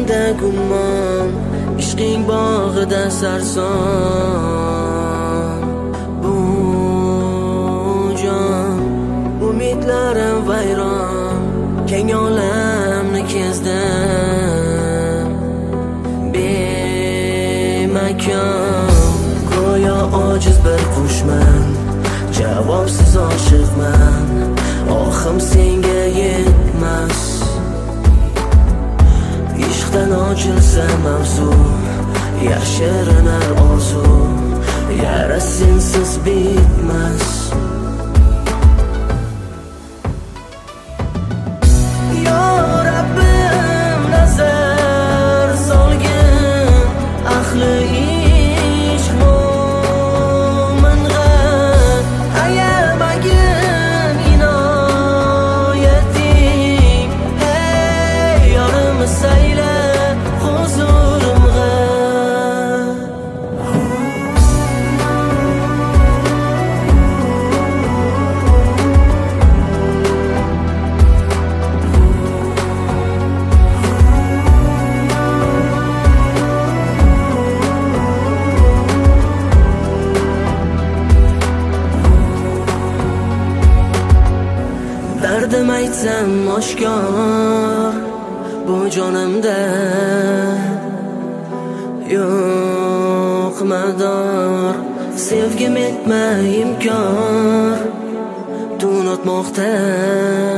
dilingda gummon, ishqing bog'ida sarson. Bu jon umidlarim vayron, keng olamni kezdim. Bemakon go'yo ojiz bir qushman, javobsiz oshiqman, ohim senga yetmas. Ishqdan ochilsa mavzu, yashirinar orzu, yara sensiz bitmas. Yo Rabbim nazar solgin, ahli ishq mo'min g'at, ayamagin inoyating. Hey yorimiz sayla huzurimg'a. Dardim aytsam oshkor, bu jonimda yo'q mador. Sevgim etma imkor, tun o'tmoqda